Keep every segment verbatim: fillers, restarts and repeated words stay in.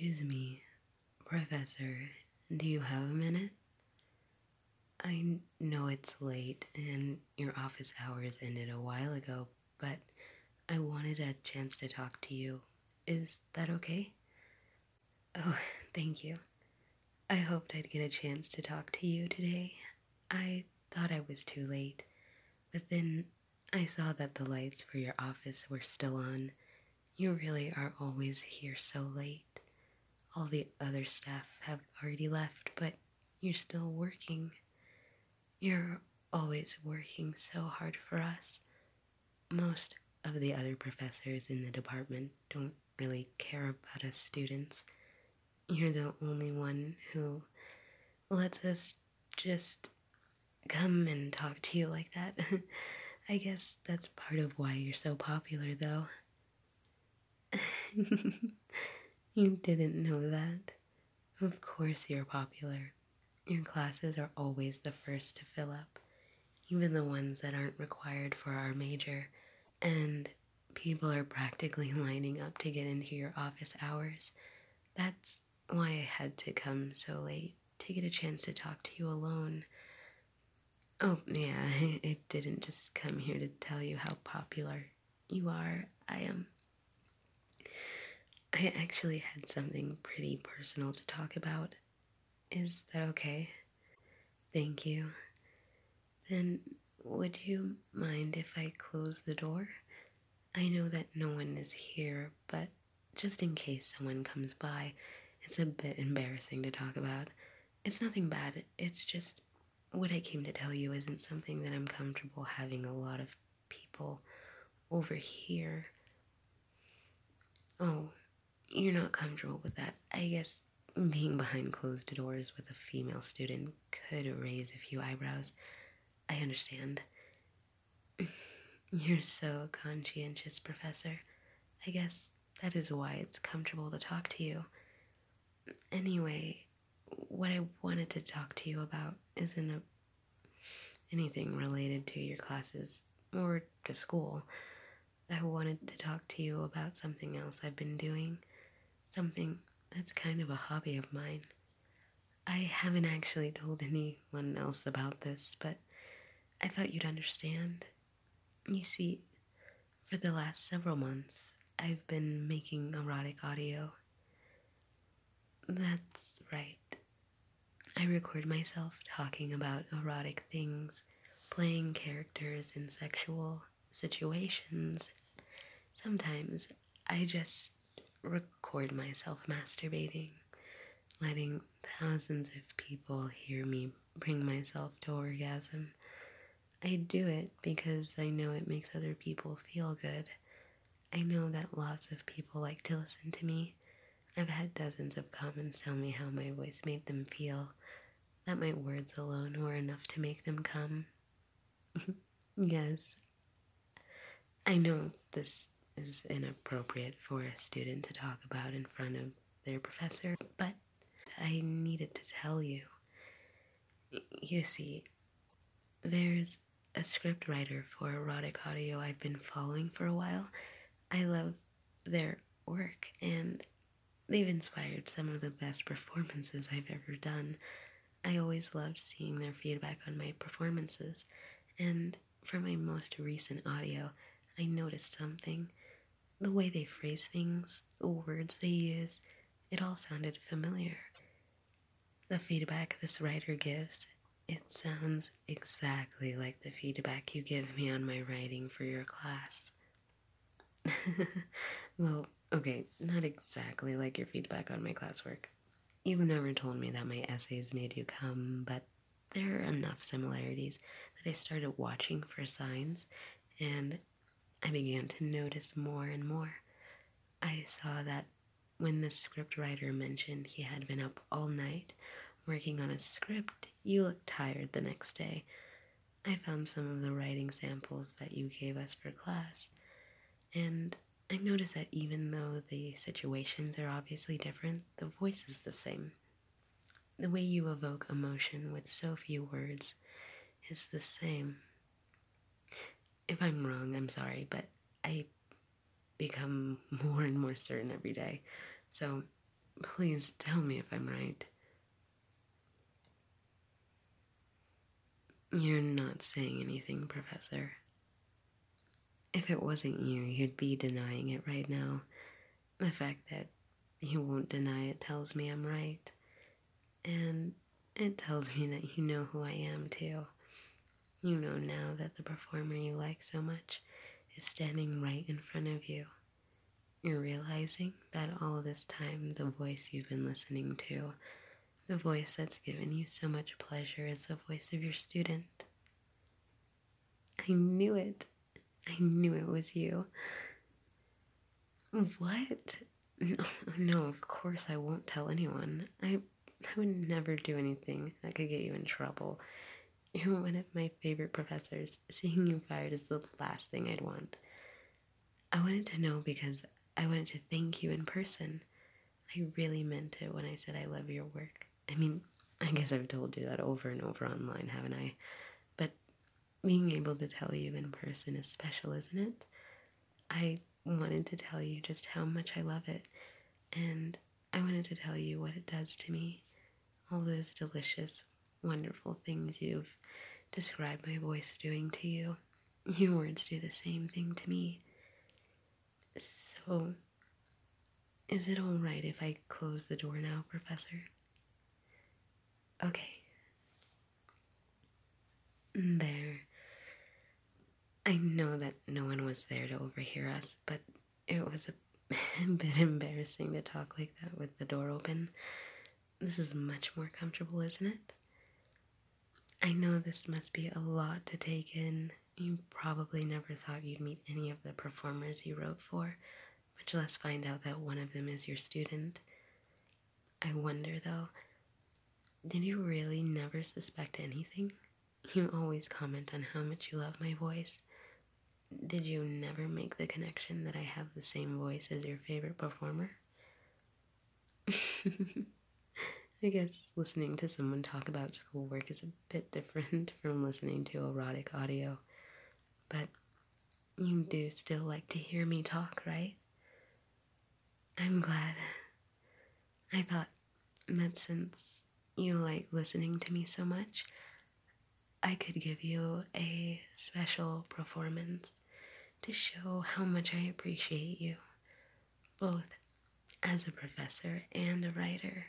Excuse me, Professor, do you have a minute? I know it's late and your office hours ended a while ago, but I wanted a chance to talk to you. Is that okay? Oh, thank you. I hoped I'd get a chance to talk to you today. I thought I was too late, but then I saw that the lights for your office were still on. You really are always here so late. All the other staff have already left, but you're still working. You're always working so hard for us. Most of the other professors in the department don't really care about us students. You're the only one who lets us just come and talk to you like that. I guess that's part of why you're so popular, though. You didn't know that. Of course you're popular. Your classes are always the first to fill up, even the ones that aren't required for our major, and people are practically lining up to get into your office hours. That's why I had to come so late, to get a chance to talk to you alone. Oh, yeah, I didn't just come here to tell you how popular you are. I am. I actually had something pretty personal to talk about. Is that okay? Thank you. Then would you mind if I close the door? I know that no one is here, but just in case someone comes by, it's a bit embarrassing to talk about. It's nothing bad, it's just what I came to tell you isn't something that I'm comfortable having a lot of people over here. Oh, you're not comfortable with that. I guess being behind closed doors with a female student could raise a few eyebrows. I understand. You're so conscientious, Professor. I guess that is why it's comfortable to talk to you. Anyway, what I wanted to talk to you about isn't a, anything related to your classes or to school. I wanted to talk to you about something else I've been doing, something that's kind of a hobby of mine. I haven't actually told anyone else about this, but I thought you'd understand. You see, for the last several months, I've been making erotic audio. That's right. I record myself talking about erotic things, playing characters in sexual situations. Sometimes I just record myself masturbating, letting thousands of people hear me bring myself to orgasm. I do it because I know it makes other people feel good. I know that lots of people like to listen to me. I've had dozens of comments tell me how my voice made them feel, that my words alone were enough to make them come. Yes, I know this is inappropriate for a student to talk about in front of their professor, but I needed to tell you. You see, there's a scriptwriter for erotic audio I've been following for a while. I love their work, and they've inspired some of the best performances I've ever done. I always loved seeing their feedback on my performances, and for my most recent audio, I noticed something. The way they phrase things, the words they use, it all sounded familiar. The feedback this writer gives, it sounds exactly like the feedback you give me on my writing for your class. Well, okay, not exactly like your feedback on my classwork. You've never told me that my essays made you come, but there are enough similarities that I started watching for signs, and I began to notice more and more. I saw that when the scriptwriter mentioned he had been up all night working on a script, you looked tired the next day. I found some of the writing samples that you gave us for class, and I noticed that even though the situations are obviously different, the voice is the same. The way you evoke emotion with so few words is the same. If I'm wrong, I'm sorry, but I become more and more certain every day. So Please tell me if I'm right. You're not saying anything, Professor. If it wasn't you, you'd be denying it right now. The fact that you won't deny it tells me I'm right. And it tells me that you know who I am, too. You know now that the performer you like so much is standing right in front of you. You're realizing that all this time, the voice you've been listening to, the voice that's given you so much pleasure, is the voice of your student. I knew it. I knew it was you. What? No, no, of course I won't tell anyone. I, I would never do anything that could get you in trouble. You're one of my favorite professors. Seeing you fired is the last thing I'd want. I wanted to know because I wanted to thank you in person. I really meant it when I said I love your work. I mean, I guess I've told you that over and over online, haven't I? But being able to tell you in person is special, isn't it? I wanted to tell you just how much I love it, and I wanted to tell you what it does to me. All those delicious, wonderful things you've described my voice doing to you. Your words do the same thing to me. So, is it all right if I close the door now, Professor? Okay. There. I know that no one was there to overhear us, but it was a bit embarrassing to talk like that with the door open. This is much more comfortable, isn't it? I know this must be a lot to take in. You probably never thought you'd meet any of the performers you wrote for, much less find out that one of them is your student. I wonder, though, did you really never suspect anything? You always comment on how much you love my voice. Did you never make the connection that I have the same voice as your favorite performer? I guess listening to someone talk about schoolwork is a bit different from listening to erotic audio. But you do still like to hear me talk, right? I'm glad. I thought that since you like listening to me so much, I could give you a special performance to show how much I appreciate you, both as a professor and a writer.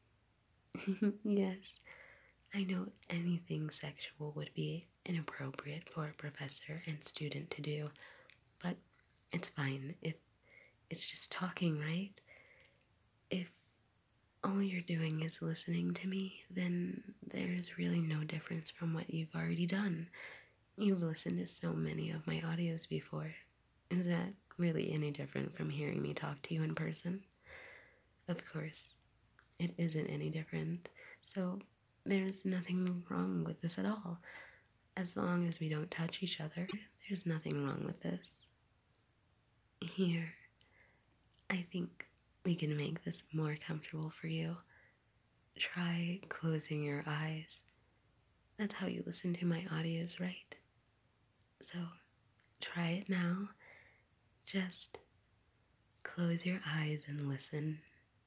Yes, I know anything sexual would be inappropriate for a professor and student to do, but it's fine if it's just talking, right? If all you're doing is listening to me, then there's really no difference from what you've already done. You've listened to so many of my audios before. Is that really any different from hearing me talk to you in person? Of course, it isn't any different, so there's nothing wrong with this at all. As long as we don't touch each other, there's nothing wrong with this. Here, I think we can make this more comfortable for you. Try closing your eyes. That's how you listen to my audios, right? So, try it now. Just close your eyes and listen.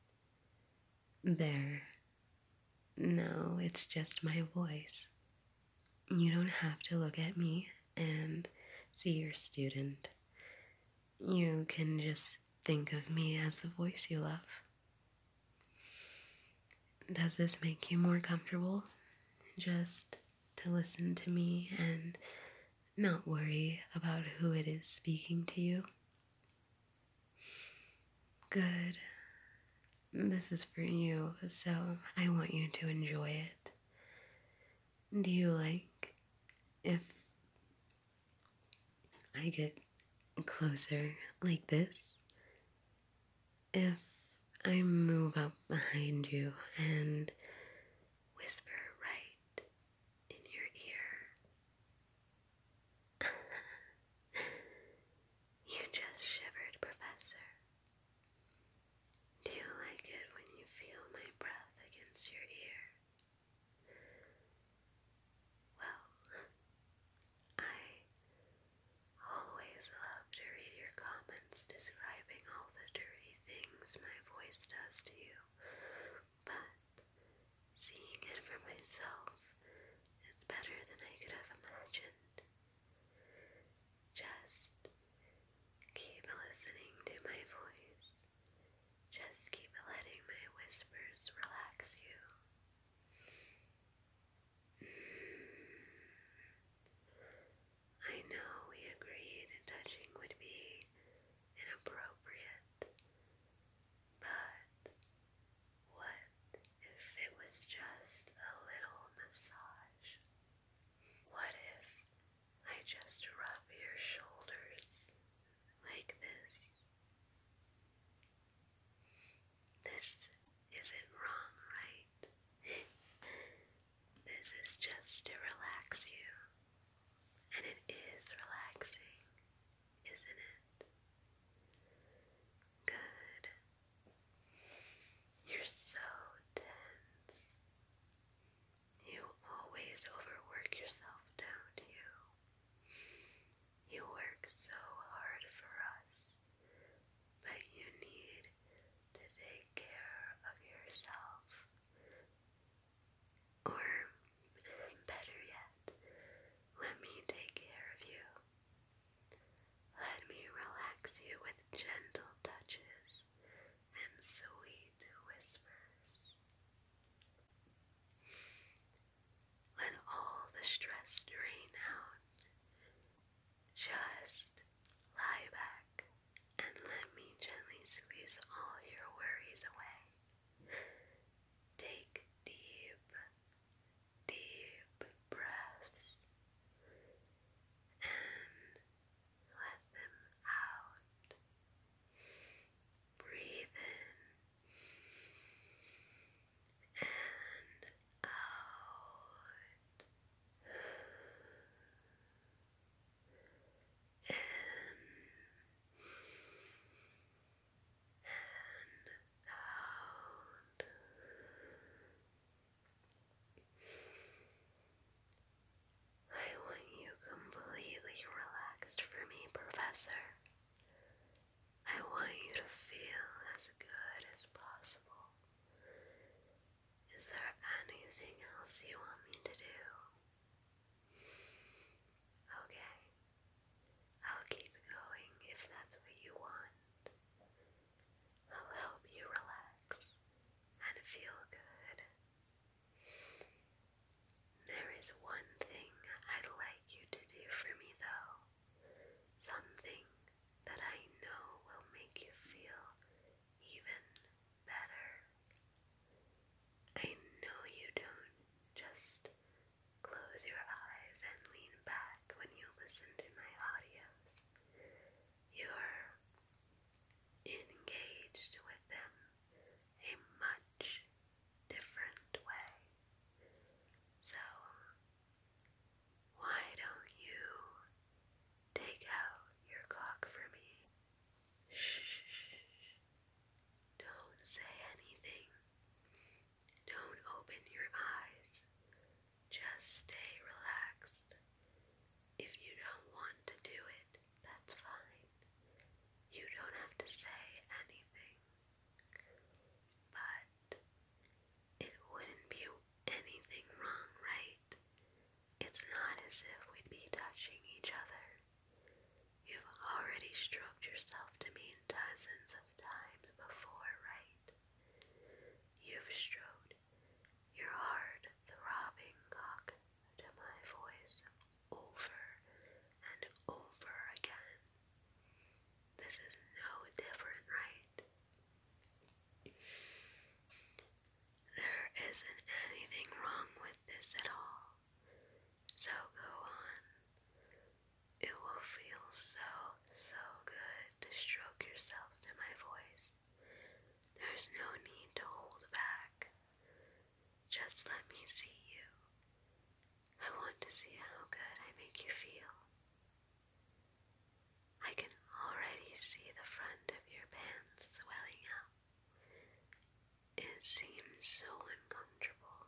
There. Now it's just my voice. You don't have to look at me and see your student. You can just think of me as the voice you love. Does this make you more comfortable? Just to listen to me and not worry about who it is speaking to you? Good. This is for you, so I want you to enjoy it. Do you like if I get closer like this? If I move up behind you and whisper right in your ear? You just shivered, Professor. Do you like it when you feel my breath against your ear? Well, I always love to read your comments describing all the dirty things my voice does to you. seeing it for myself is better than I could have imagined. Just keep listening to my voice. Just keep letting my whispers relax you. I know we agreed touching would be inappropriate, but what if it was just a little massage? What if I just rub your shoulders like this? This isn't wrong, right? This is just to relax you. And it is relaxing, isn't it? Good. You're so tense. You always overwork yourself, don't you? You work so hard for us, but you need to take care of yourself. Or, better yet, let me take care of you. Let me relax you with gentle touches and sweet whispers. Let all the stress drain out. Just lie back and let me gently squeeze all your worries away. Take deep, deep breaths and let them out. Breathe in and out. In and out. I want you completely relaxed for me, Professor. I want you to feel as good as possible. Is there anything else you want me to do? Okay, I'll keep going if that's what you want. I'll help you relax and feel good. There is one thing I'd like you to do for me though. Something that I know will make you feel even better. I know you don't just close your eyes and lean back when you listen to my audios. You're engaged with them a much different way. So, why don't you take out your cock for me? Shh. Don't say anything. Don't open your eyes. Just stay relaxed. If you don't want to do it, that's fine. You don't have to say anything. But it wouldn't be anything wrong, right? It's not as if we'd be touching each other. You've already stroked yourself to me dozens of times before, right? You've stroked your hard, throbbing cock to my voice over and over again. This is no different, right? There isn't anything wrong with this at all. So go on. It will feel so, so good to stroke yourself to my voice. There's no need to hold back. Just let me see you. I want to see how good I make you feel. I can already see the front of your pants swelling up. It seems so uncomfortable.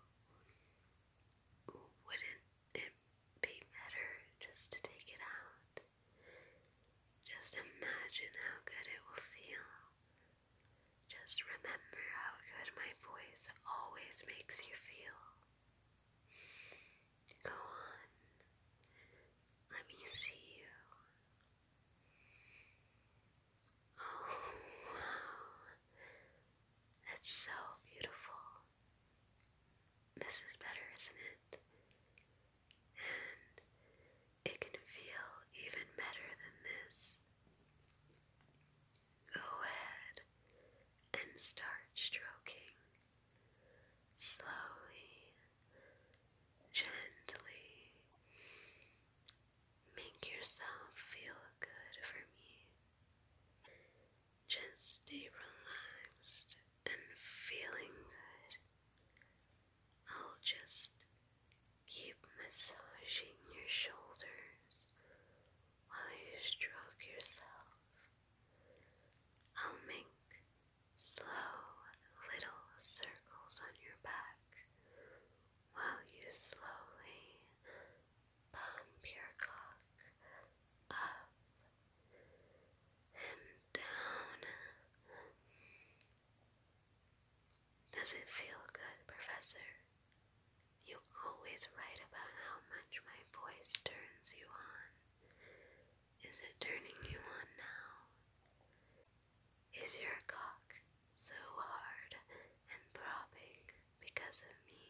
Wouldn't it be better just to take it out? Just imagine how good it will feel. Just remember how good my voice always makes you feel. Go on. Let me see you. Oh, wow. That's so beautiful. This is better, isn't it? And it can feel even better than this. Go ahead and start stroking. Slowly, gently. Make yourself feel good for me. Just stay relaxed and feeling good. I'll just keep massaging your shoulders while you stroke yourself. I'll make slow little circles on your back while you slowly pump your cock up and down. Does it feel good, Professor? You always write about how much my voice turns you on. Is it turning you on now? Is your cock so hard and throbbing because of me?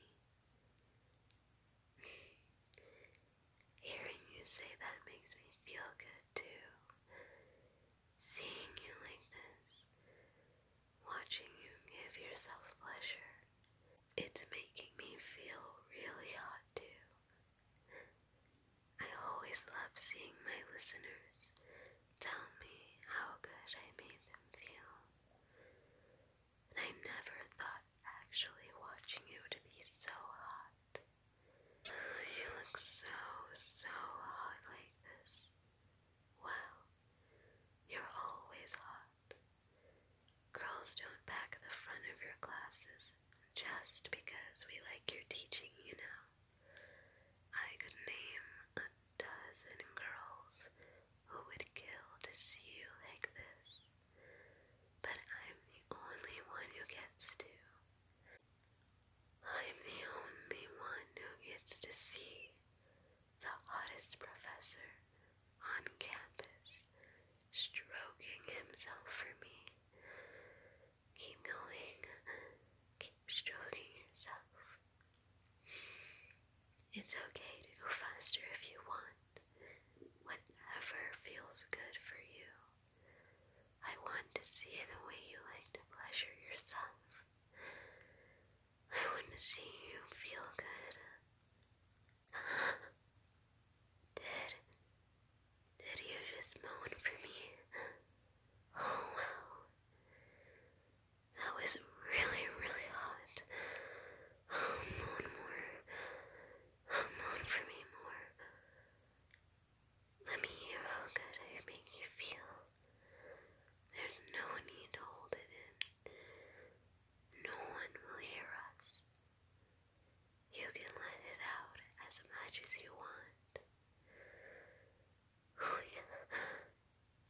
Hearing you say that makes me feel good too. Seeing you like this, watching you give yourself pleasure, it's making me feel really hot too. I always love seeing my listeners tell me how good I made them feel. And I never thought actually watching you to be so hot. You look so, so hot like this. Well, you're always hot. Girls don't pack the front of your classes just because we like your teaching, you know. I could name a dozen girls who would kill to see you like this, but I'm the only one who gets to. I'm the only one who gets to see the hottest professor on campus stroking himself for me. Keep going. Keep stroking yourself. It's okay to go faster if you want. Whatever feels good for you. I want to see the way you like to pleasure yourself. I want to see you feel good. Did, did you just moan for me? Oh wow. That was really, really hot. Oh, moan more. Oh, moan for me more. Let me hear how good I make you feel. There's no need to hold it in. No one will hear us. You can let it out as much as you want. Oh yeah.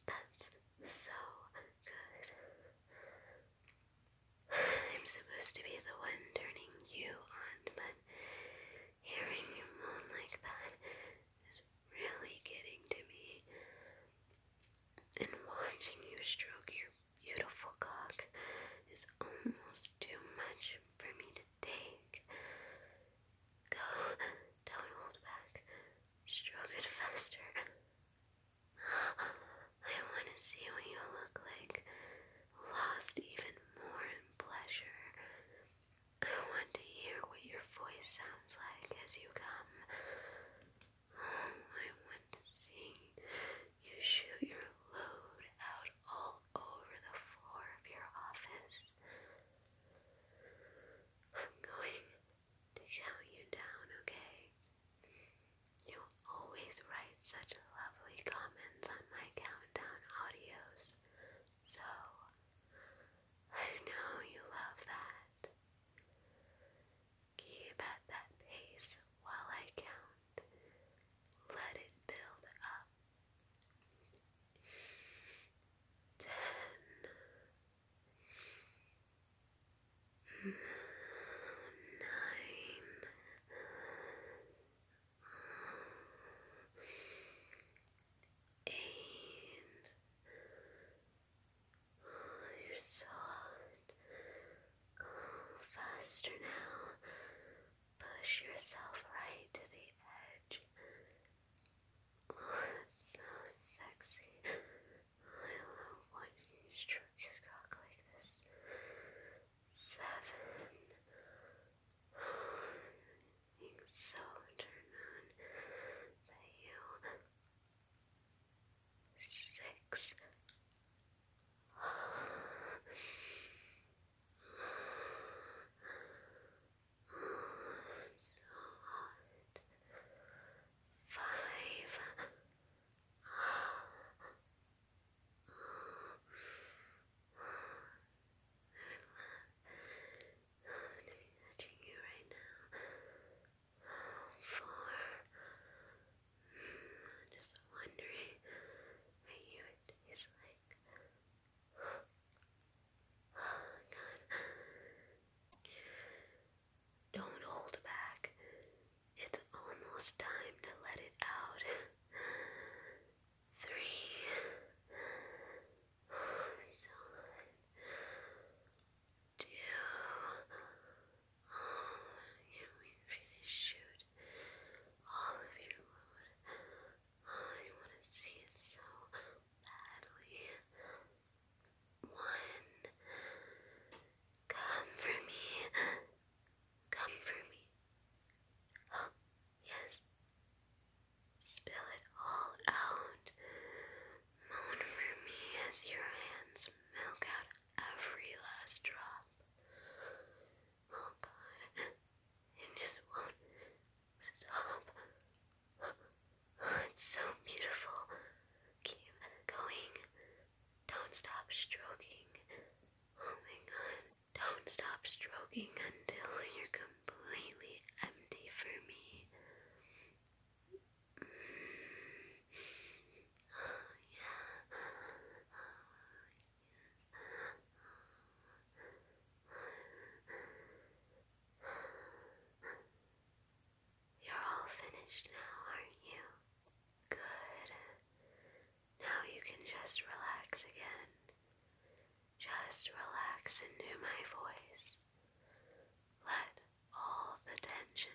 listen to my voice. Let all the tension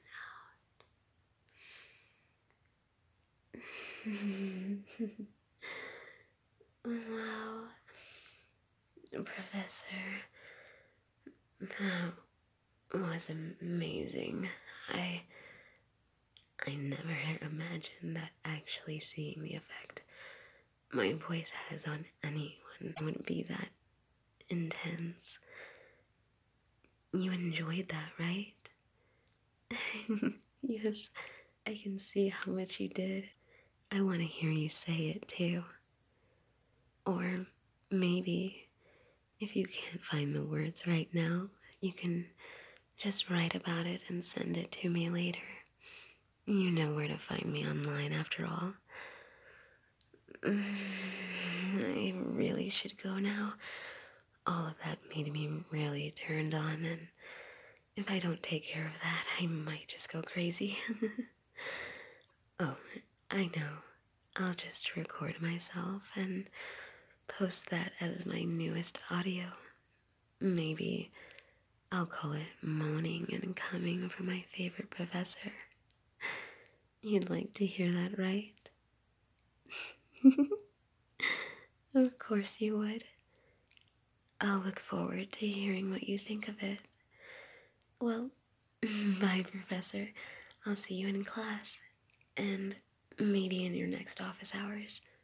out. Wow, Professor, that was amazing. I I never imagined that actually seeing the effect my voice has on anyone would be that intense. You enjoyed that, right? Yes, I can see how much you did. I want to hear you say it too. Or maybe, if you can't find the words right now, you can just write about it and send it to me later. You know where to find me online after all. I really should go now. All of that made me really turned on, and if I don't take care of that, I might just go crazy. Oh, I know. I'll just record myself and post that as my newest audio. Maybe I'll call it Moaning and Coming from My Favorite Professor. You'd like to hear that, right? Of course you would. I'll look forward to hearing what you think of it. Well, bye, Professor. I'll see you in class. And maybe in your next office hours.